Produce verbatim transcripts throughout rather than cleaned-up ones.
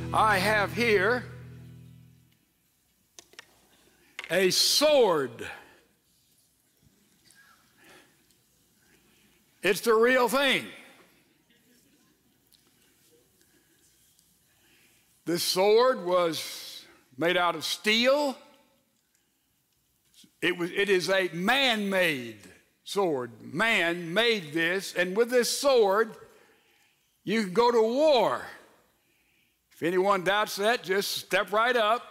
I have here a sword. It's the real thing. This sword was made out of steel. It was, it is a man-made sword. Man made this, and with this sword, you can go to war. If anyone doubts that, just step right up.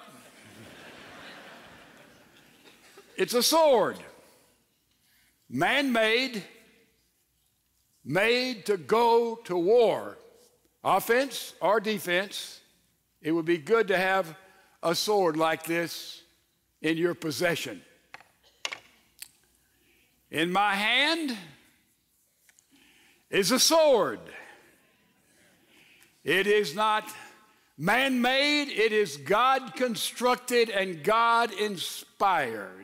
It's a sword. Man-made, made to go to war. Offense or defense, it would be good to have a sword like this in your possession. In my hand is a sword. It is not man-made, it is God-constructed and God-inspired.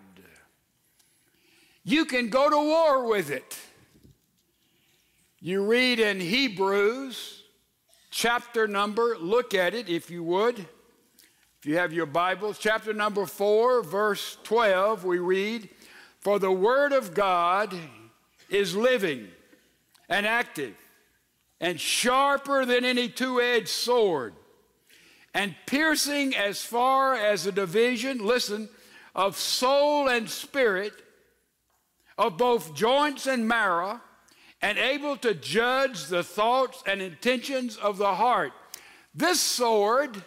You can go to war with it. You read in Hebrews, chapter number, look at it if you would. If you have your Bibles, chapter number four, verse twelve, we read, "For the word of God is living and active and sharper than any two-edged sword, and piercing as far as the division," listen, "of soul and spirit, of both joints and marrow, and able to judge the thoughts and intentions of the heart." This sword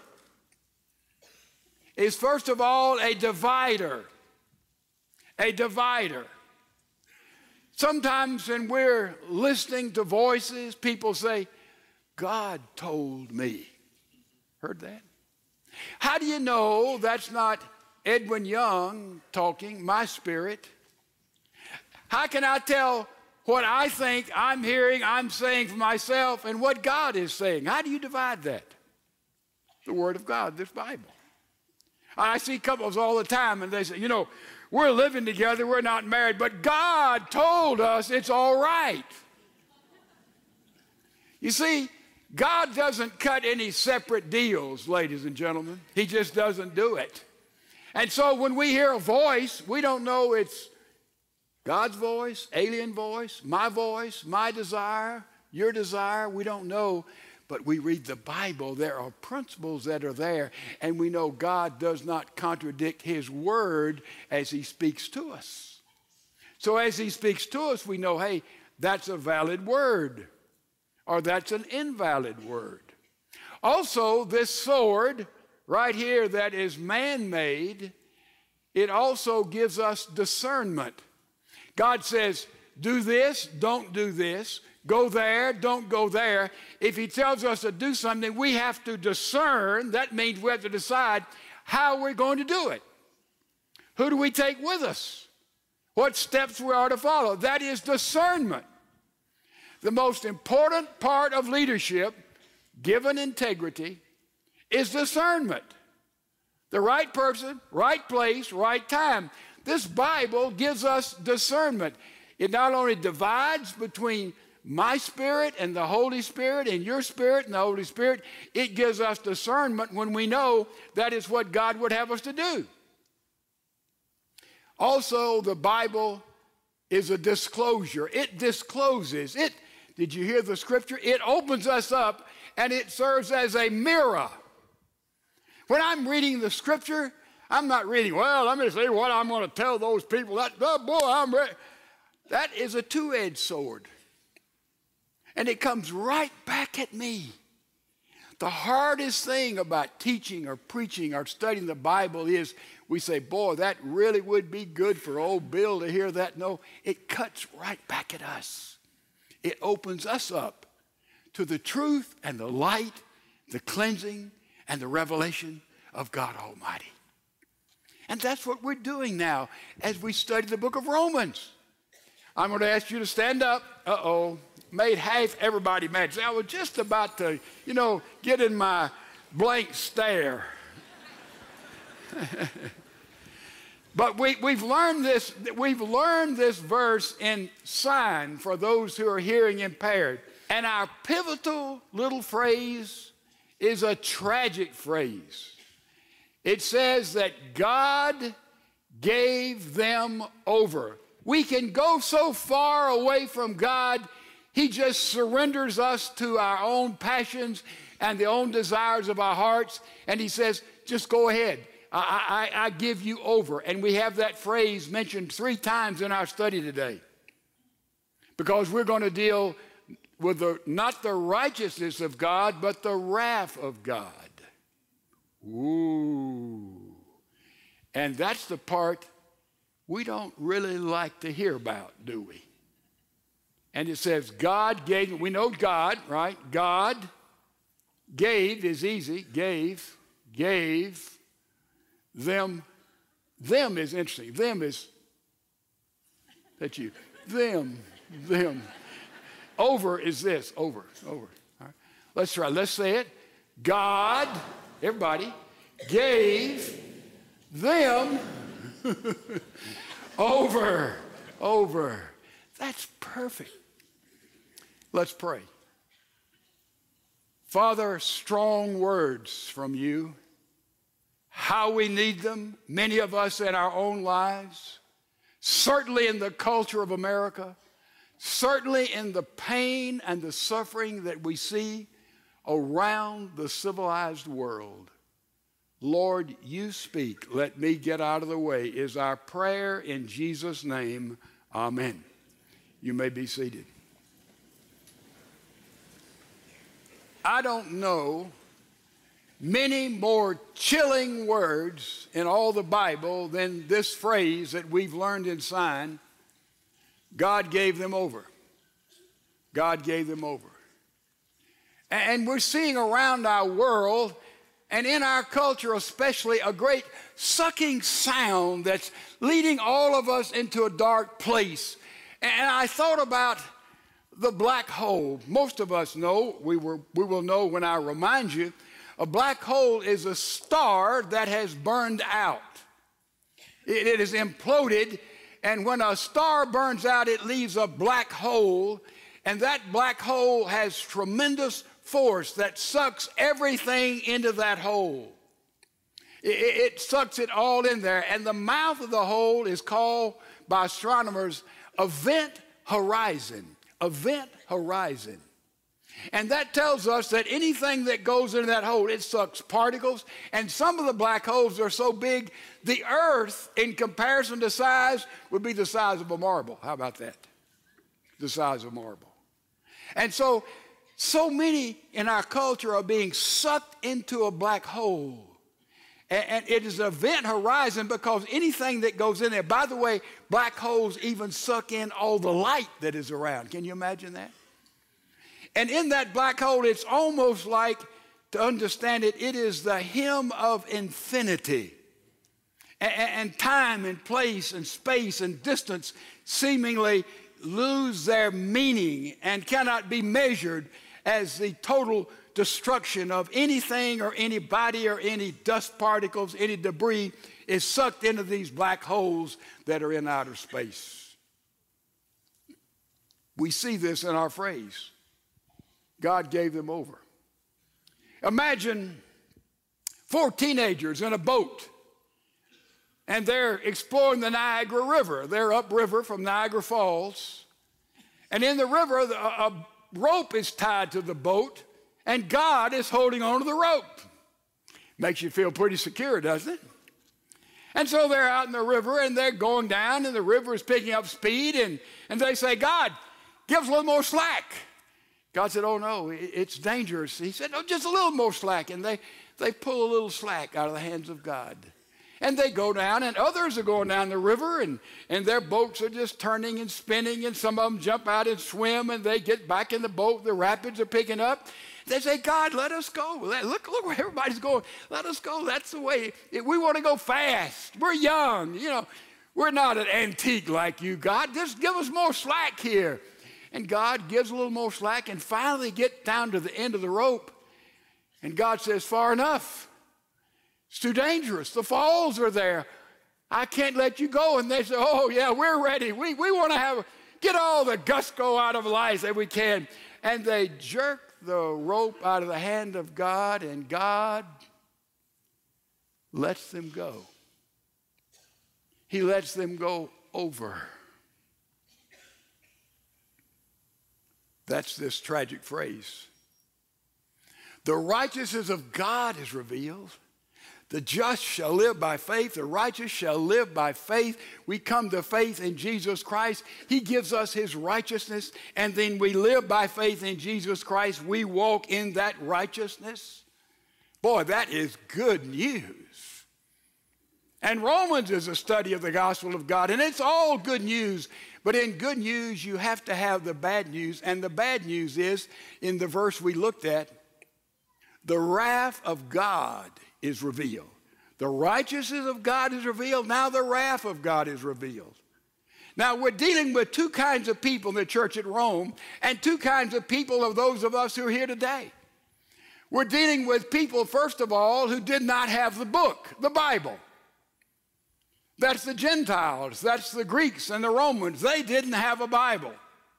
is first of all a divider. A divider. Sometimes when we're listening to voices, people say, "God told me." Heard that? How do you know that's not Edwin Young talking, my spirit? How can I tell what I think I'm hearing, I'm saying for myself, and what God is saying? How do you divide that? The Word of God, this Bible. I see couples all the time, and they say, you know, we're living together, we're not married, but God told us it's all right. You see, God doesn't cut any separate deals, ladies and gentlemen. He just doesn't do it. And so when we hear a voice, we don't know it's God's voice, alien voice, my voice, my desire, your desire. We don't know, but we read the Bible. There are principles that are there, and we know God does not contradict His word as He speaks to us. So as He speaks to us, we know, hey, that's a valid word, or that's an invalid word. Also, this sword right here that is man-made, it also gives us discernment. God says, do this, don't do this. Go there, don't go there. If He tells us to do something, we have to discern. That means we have to decide how we're going to do it. Who do we take with us? What steps we are to follow? That is discernment. The most important part of leadership, given integrity, is discernment. The right person, right place, right time. This Bible gives us discernment. It not only divides between my spirit and the Holy Spirit and your spirit and the Holy Spirit, it gives us discernment when we know that is what God would have us to do. Also, the Bible is a disclosure. It discloses. It, did you hear the scripture? It opens us up and it serves as a mirror. When I'm reading the scripture, I'm not reading, well, let me see what I'm going to tell those people. That, oh boy, I'm ready. That is a two-edged sword. And it comes right back at me. The hardest thing about teaching or preaching or studying the Bible is we say, boy, that really would be good for old Bill to hear that. No, it cuts right back at us. It opens us up to the truth and the light, the cleansing and the revelation of God Almighty. And that's what we're doing now as we study the book of Romans. I'm going to ask you to stand up. Uh-oh. Made half everybody mad. See, I was just about to, you know, get in my blank stare. But we, we've learned this, we've learned this verse in sign for those who are hearing impaired. And our pivotal little phrase is a tragic phrase. It says that God gave them over. We can go so far away from God, he just surrenders us to our own passions and the own desires of our hearts, and he says, just go ahead. I, I, I give you over. And we have that phrase mentioned three times in our study today, because we're going to deal with the, not the righteousness of God, but the wrath of God. Ooh. And that's the part we don't really like to hear about, do we? And it says, God gave, we know God, right? God gave is easy, gave, gave them. Them is interesting. Them is, that's you. Them, them. Over is this, over, over. All right. Let's try, let's say it. God, everybody, gave them over, over. That's perfect. Let's pray. Father, strong words from you. How we need them, many of us in our own lives, certainly in the culture of America, certainly in the pain and the suffering that we see around the civilized world. Lord, you speak. Let me get out of the way is our prayer in Jesus' name. Amen. You may be seated. I don't know many more chilling words in all the Bible than this phrase that we've learned in sign. God gave them over. God gave them over. And we're seeing around our world and in our culture especially a great sucking sound that's leading all of us into a dark place. And I thought about the black hole. Most of us know, we, were, we will know when I remind you, a black hole is a star that has burned out. It, it is imploded, and when a star burns out, it leaves a black hole, and that black hole has tremendous force that sucks everything into that hole. It, it sucks it all in there, and the mouth of the hole is called by astronomers event horizon. Event horizon. And that tells us that anything that goes into that hole, it sucks particles. And some of the black holes are so big, the earth, in comparison to size, would be the size of a marble. How about that? The size of marble. And so, so many in our culture are being sucked into a black hole. And, and it is an event horizon because anything that goes in there, by the way, black holes even suck in all the light that is around. Can you imagine that? And in that black hole, it's almost like, to understand it, it is the hymn of infinity. And, and time and place and space and distance seemingly lose their meaning and cannot be measured as the total destruction of anything or anybody or any dust particles, any debris is sucked into these black holes that are in outer space. We see this in our phrase. God gave them over. Imagine four teenagers in a boat, and they're exploring the Niagara River. They're upriver from Niagara Falls. And in the river, a rope is tied to the boat, and God is holding on to the rope. Makes you feel pretty secure, doesn't it? And so they're out in the river, and they're going down, and the river is picking up speed, and, and they say, God, give us a little more slack. God said, oh, no, it's dangerous. He said, no, just a little more slack. And they, they pull a little slack out of the hands of God. And they go down, and others are going down the river, and, and their boats are just turning and spinning, and some of them jump out and swim, and they get back in the boat. The rapids are picking up. They say, God, let us go. Look, look where everybody's going. Let us go. That's the way. We want to go fast. We're young. You know, we're not an antique like you, God. Just give us more slack here. And God gives a little more slack, and finally get down to the end of the rope. And God says, far enough. It's too dangerous. The falls are there. I can't let you go. And they say, oh, yeah, we're ready. We, we want to have, get all the gusto out of life that we can. And they jerk the rope out of the hand of God, and God lets them go. He lets them go over. That's this tragic phrase. The righteousness of God is revealed. The just shall live by faith. The righteous shall live by faith. We come to faith in Jesus Christ. He gives us his righteousness, and then we live by faith in Jesus Christ. We walk in that righteousness. Boy, that is good news. And Romans is a study of the gospel of God, and it's all good news. But in good news, you have to have the bad news. And the bad news is, in the verse we looked at, the wrath of God is revealed. The righteousness of God is revealed. Now the wrath of God is revealed. Now we're dealing with two kinds of people in the church at Rome, and two kinds of people of those of us who are here today. We're dealing with people, first of all, who did not have the book, the Bible. That's the Gentiles. That's the Greeks and the Romans. They didn't have a Bible.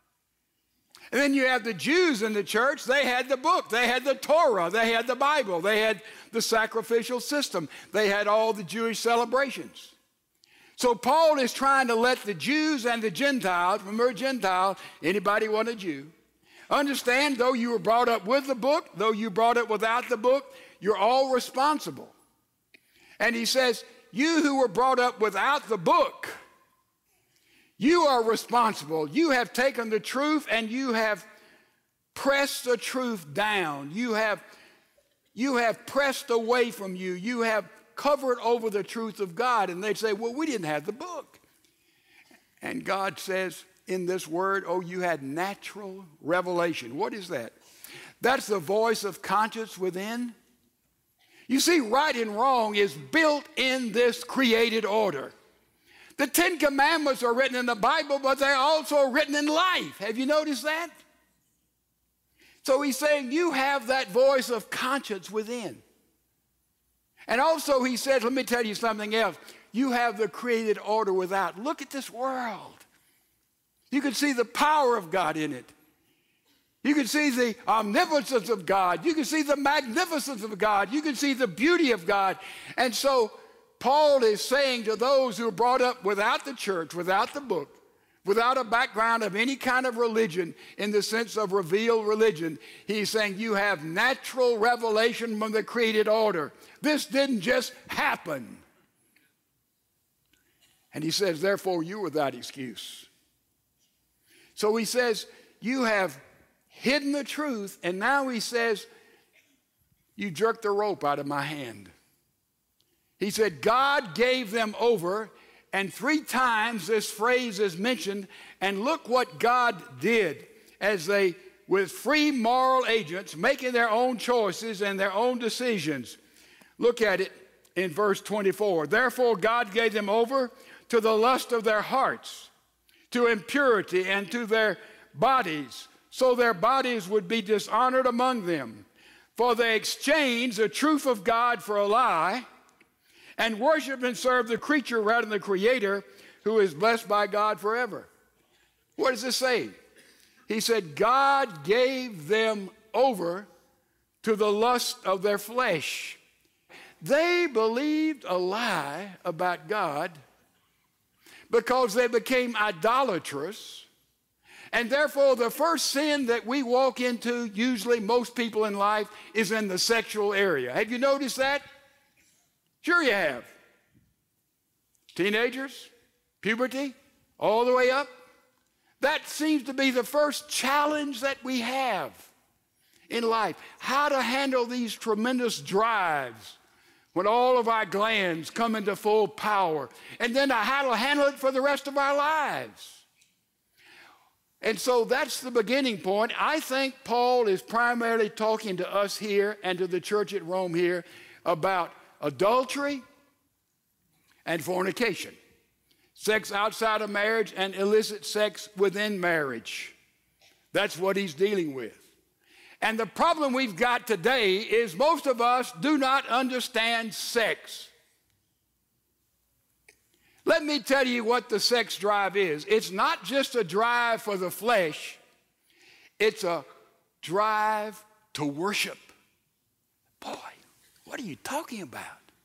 And then you have the Jews in the church. They had the book. They had the Torah. They had the Bible. They had the sacrificial system. They had all the Jewish celebrations. So Paul is trying to let the Jews and the Gentiles, remember Gentile, anybody want a Jew, understand, though you were brought up with the book, though you brought it without the book, you're all responsible. And he says, you who were brought up without the book, you are responsible. You have taken the truth and you have pressed the truth down. You have, you have pressed away from you. You have covered over the truth of God. And they say, well, we didn't have the book. And God says in this word, oh, you had natural revelation. What is that? That's the voice of conscience within. You see, right and wrong is built in this created order. The Ten Commandments are written in the Bible, but they're also written in life. Have you noticed that? So he's saying you have that voice of conscience within. And also he said, let me tell you something else. You have the created order without. Look at this world. You can see the power of God in it. You can see the omnipotence of God. You can see the magnificence of God. You can see the beauty of God. And so Paul is saying to those who are brought up without the church, without the book, without a background of any kind of religion in the sense of revealed religion, he's saying you have natural revelation from the created order. This didn't just happen. And he says, therefore, you are without excuse. So he says, you have hidden the truth, and now he says, you jerked the rope out of my hand. He said, God gave them over, and three times this phrase is mentioned, and look what God did as they, with free moral agents, making their own choices and their own decisions. Look at it in verse twenty-four. Therefore, God gave them over to the lust of their hearts, to impurity, and to their bodies, so their bodies would be dishonored among them. For they exchanged the truth of God for a lie, and worship and serve the creature rather than the Creator, who is blessed by God forever. What does this say? He said, God gave them over to the lust of their flesh. They believed a lie about God because they became idolatrous. And therefore, the first sin that we walk into, usually most people in life, is in the sexual area. Have you noticed that? Sure you have. Teenagers, puberty, all the way up. That seems to be the first challenge that we have in life. How to handle these tremendous drives when all of our glands come into full power. And then how to handle it for the rest of our lives. And so that's the beginning point. I think Paul is primarily talking to us here and to the church at Rome here about adultery and fornication, sex outside of marriage and illicit sex within marriage. That's what he's dealing with. And the problem we've got today is most of us do not understand sex. Let me tell you what the sex drive is. It's not just a drive for the flesh. It's a drive to worship. Boy, what are you talking about?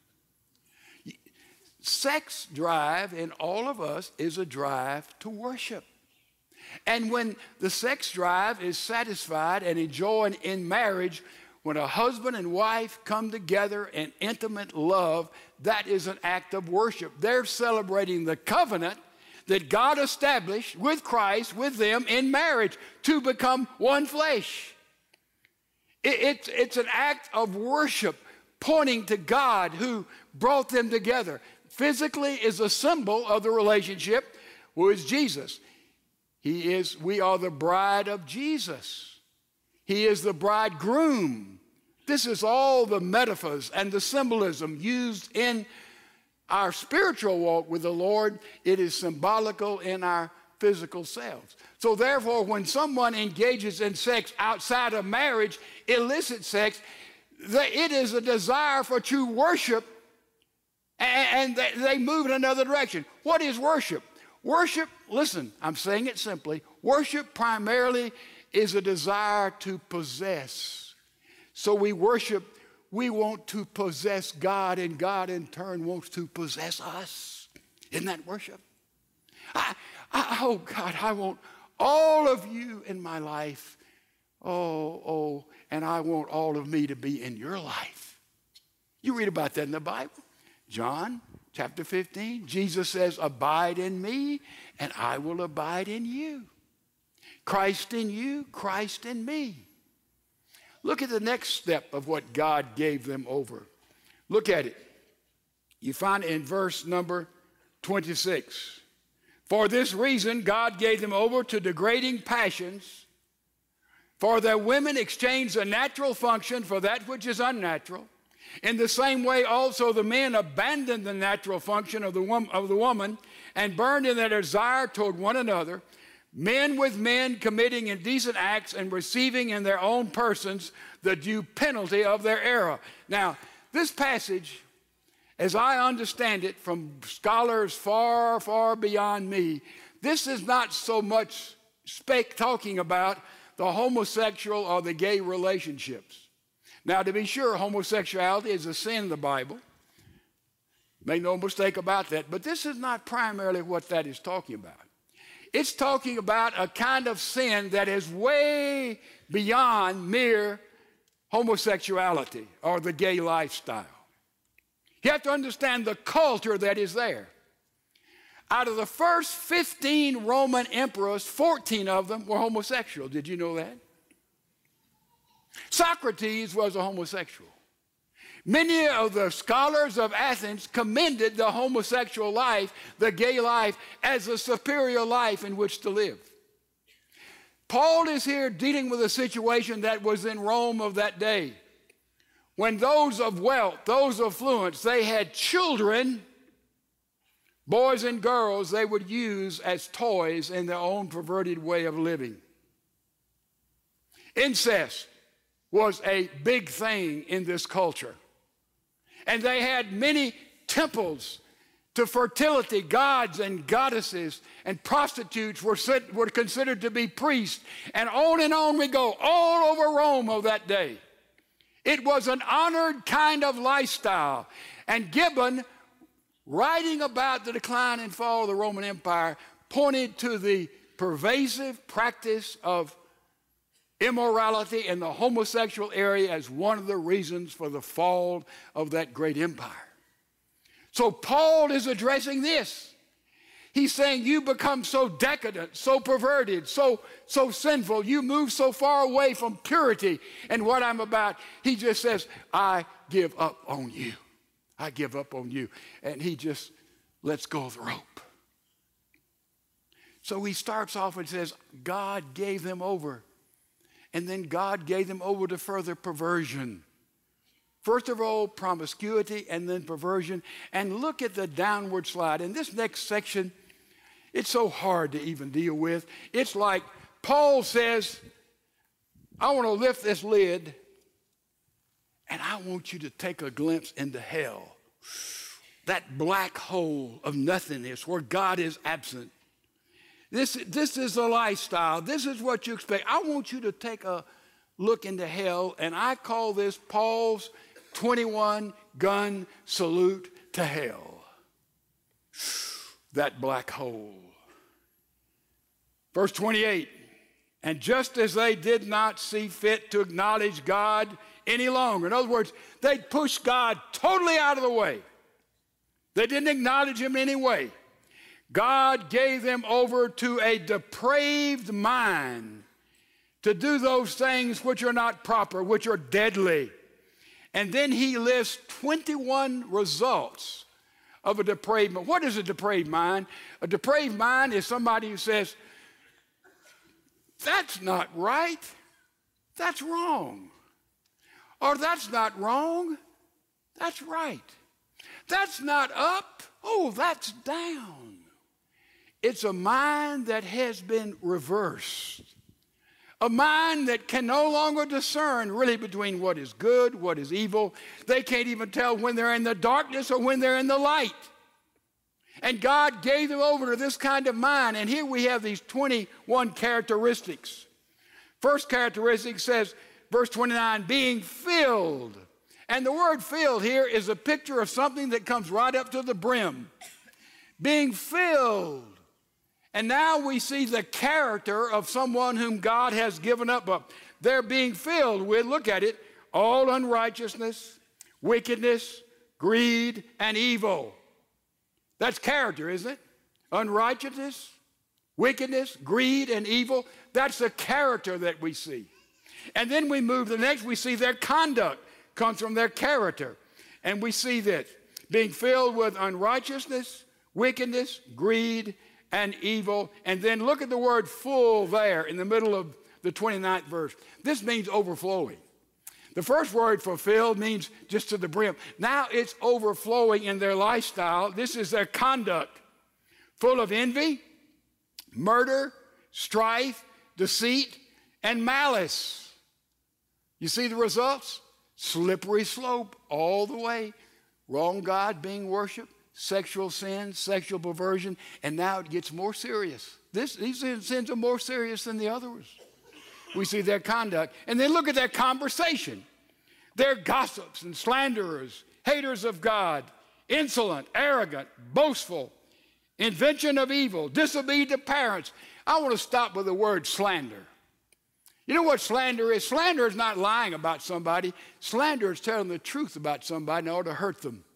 Sex drive in all of us is a drive to worship. And when the sex drive is satisfied and enjoyed in marriage, when a husband and wife come together in intimate love, that is an act of worship. They're celebrating the covenant that God established with Christ, with them in marriage, to become one flesh. It, it's, it's an act of worship pointing to God who brought them together. Physically is a symbol of the relationship, who is Jesus. He is, we are the bride of Jesus. He is the bridegroom. This is all the metaphors and the symbolism used in our spiritual walk with the Lord. It is symbolical in our physical selves. So therefore, when someone engages in sex outside of marriage, illicit sex, it is a desire for true worship, and they move in another direction. What is worship? Worship, listen, I'm saying it simply. Worship primarily is a desire to possess. So we worship, we want to possess God, and God in turn wants to possess us. Isn't that worship? I, I, oh, God, I want all of you in my life. Oh, oh, and I want all of me to be in your life. You read about that in the Bible. John chapter fifteen, Jesus says, abide in me, and I will abide in you. Christ in you, Christ in me. Look at the next step of what God gave them over. Look at it. You find it in verse number twenty-six. For this reason, God gave them over to degrading passions, for their women exchanged a natural function for that which is unnatural. In the same way, also, the men abandoned the natural function of the, wom- of the woman and burned in their desire toward one another, men with men committing indecent acts and receiving in their own persons the due penalty of their error. Now, this passage, as I understand it from scholars far, far beyond me, this is not so much spec talking about the homosexual or the gay relationships. Now, to be sure, homosexuality is a sin in the Bible. Make no mistake about that. But this is not primarily what that is talking about. It's talking about a kind of sin that is way beyond mere homosexuality or the gay lifestyle. You have to understand the culture that is there. Out of the first fifteen Roman emperors, fourteen of them were homosexual. Did you know that? Socrates was a homosexual. Many of the scholars of Athens commended the homosexual life, the gay life, as a superior life in which to live. Paul is here dealing with a situation that was in Rome of that day. When those of wealth, those of affluence, they had children, boys and girls, they would use as toys in their own perverted way of living. Incest was a big thing in this culture. And they had many temples to fertility, gods and goddesses, and prostitutes were, were considered to be priests. And on and on we go, all over Rome of that day. It was an honored kind of lifestyle. And Gibbon, writing about the decline and fall of the Roman Empire, pointed to the pervasive practice of immorality in the homosexual area as one of the reasons for the fall of that great empire. So Paul is addressing this. He's saying you become so decadent, so perverted, so, so sinful, you move so far away from purity and what I'm about. He just says, I give up on you. I give up on you. And he just lets go of the rope. So he starts off and says, God gave them over. And then God gave them over to further perversion. First of all, promiscuity, and then perversion. And look at the downward slide. In this next section, it's so hard to even deal with. It's like Paul says, I want to lift this lid, and I want you to take a glimpse into hell. That black hole of nothingness where God is absent. This, this is a lifestyle. This is what you expect. I want you to take a look into hell, and I call this Paul's twenty-one gun salute to hell. That black hole. Verse twenty-eight, and just as they did not see fit to acknowledge God any longer. In other words, they pushed God totally out of the way. They didn't acknowledge him in any way. God gave them over to a depraved mind to do those things which are not proper, which are deadly. And then he lists twenty-one results of a depraved mind. What is a depraved mind? A depraved mind is somebody who says, that's not right, that's wrong. Or that's not wrong, that's right. That's not up, oh, that's down. It's a mind that has been reversed. A mind that can no longer discern really between what is good, what is evil. They can't even tell when they're in the darkness or when they're in the light. And God gave them over to this kind of mind. And here we have these twenty-one characteristics. First characteristic says, verse twenty-nine, being filled. And the word filled here is a picture of something that comes right up to the brim. Being filled. And now we see the character of someone whom God has given up. But they're being filled with, look at it, all unrighteousness, wickedness, greed, and evil. That's character, isn't it? Unrighteousness, wickedness, greed, and evil. That's the character that we see. And then we move to the next. We see their conduct comes from their character. And we see this, being filled with unrighteousness, wickedness, greed, and evil. And then look at the word full there in the middle of the twenty-ninth verse. This means overflowing. The first word for filled means just to the brim. Now it's overflowing in their lifestyle. This is their conduct. Full of envy, murder, strife, deceit, and malice. You see the results? Slippery slope all the way. Wrong God being worshiped, sexual sin, sexual perversion, and now it gets more serious. This, these sins are more serious than the others. We see their conduct. And then look at their conversation. They're gossips and slanderers, haters of God, insolent, arrogant, boastful, invention of evil, disobedient to parents. I want to stop with the word slander. You know what slander is? Slander is not lying about somebody. Slander is telling the truth about somebody in order to hurt them.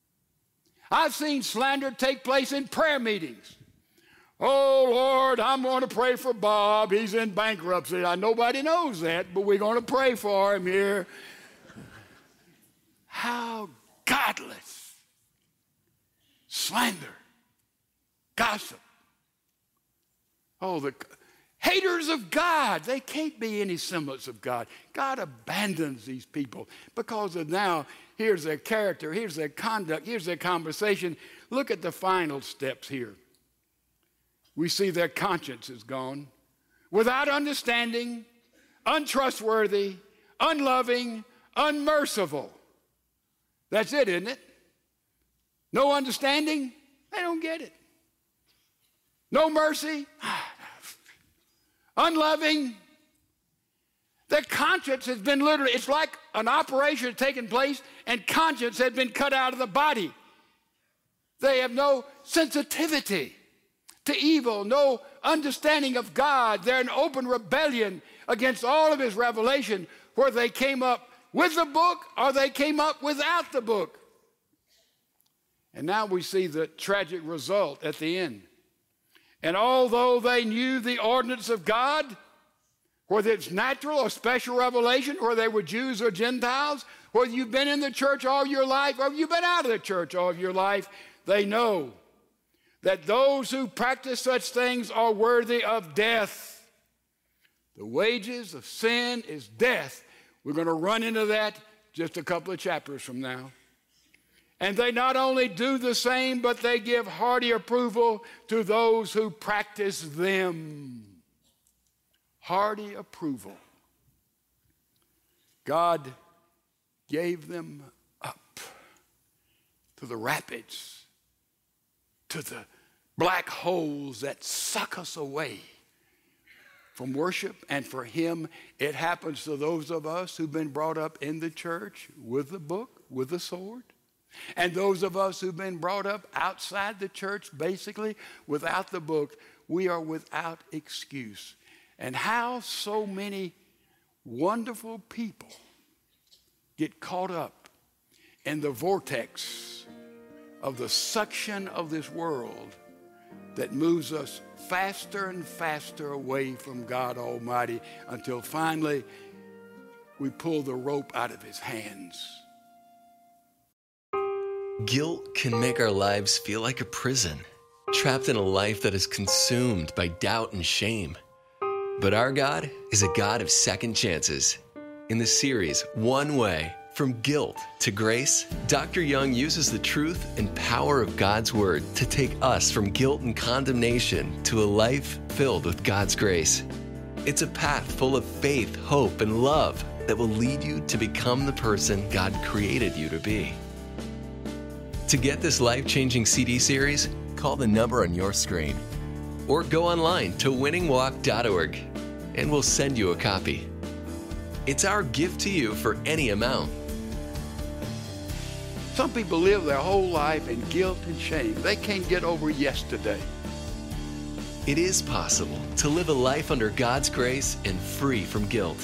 I've seen slander take place in prayer meetings. Oh, Lord, I'm going to pray for Bob. He's in bankruptcy. Now, nobody knows that, but we're going to pray for him here. How godless. Slander. Gossip. Oh, the haters of God. They can't be any semblance of God. God abandons these people because of now, here's their character, here's their conduct, here's their conversation. Look at the final steps here. We see their conscience is gone. Without understanding, untrustworthy, unloving, unmerciful. That's it, isn't it? No understanding, they don't get it. No mercy, unloving. Their conscience has been literally, it's like an operation taking place and conscience has been cut out of the body. They have no sensitivity to evil, no understanding of God. They're in open rebellion against all of his revelation, where they came up with the book or they came up without the book. And now we see the tragic result at the end. And although they knew the ordinance of God, whether it's natural or special revelation, whether they were Jews or Gentiles, whether you've been in the church all your life or you've been out of the church all of your life, they know that those who practice such things are worthy of death. The wages of sin is death. We're going to run into that just a couple of chapters from now. And they not only do the same, but they give hearty approval to those who practice them. Hearty approval. God gave them up to the rapids, to the black holes that suck us away from worship. And for him, it happens to those of us who've been brought up in the church with the book, with the sword. And those of us who've been brought up outside the church, basically without the book, we are without excuse. And how so many wonderful people get caught up in the vortex of the suction of this world that moves us faster and faster away from God Almighty until finally we pull the rope out of his hands. Guilt can make our lives feel like a prison, trapped in a life that is consumed by doubt and shame. But our God is a God of second chances. In the series, One Way, From Guilt to Grace, Doctor Young uses the truth and power of God's Word to take us from guilt and condemnation to a life filled with God's grace. It's a path full of faith, hope, and love that will lead you to become the person God created you to be. To get this life-changing C D series, call the number on your screen or go online to winning walk dot org and we'll send you a copy. It's our gift to you for any amount. Some people live their whole life in guilt and shame. They can't get over yesterday. It is possible to live a life under God's grace and free from guilt.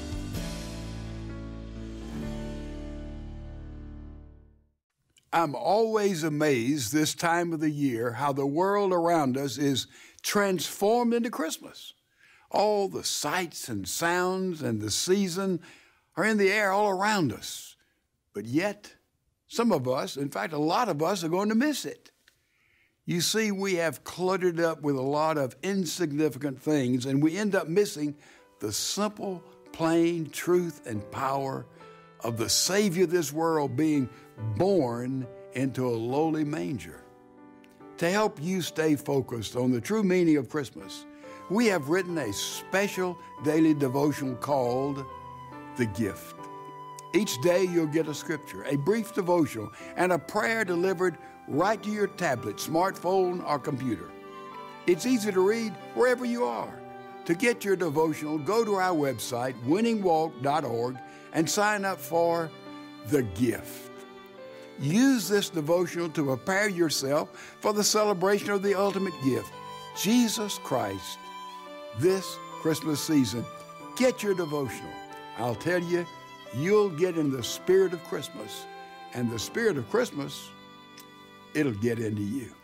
I'm always amazed this time of the year how the world around us is transformed into Christmas. All the sights and sounds and the season are in the air all around us. But yet, some of us, in fact, a lot of us, are going to miss it. You see, we have cluttered up with a lot of insignificant things, and we end up missing the simple, plain truth and power of the Savior of this world being born into a lowly manger. To help you stay focused on the true meaning of Christmas, we have written a special daily devotional called The Gift. Each day you'll get a scripture, a brief devotional, and a prayer delivered right to your tablet, smartphone, or computer. It's easy to read wherever you are. To get your devotional, go to our website, winning walk dot org, and sign up for The Gift. Use this devotional to prepare yourself for the celebration of the ultimate gift, Jesus Christ, this Christmas season. Get your devotional. I'll tell you, you'll get in the spirit of Christmas, and the spirit of Christmas, it'll get into you.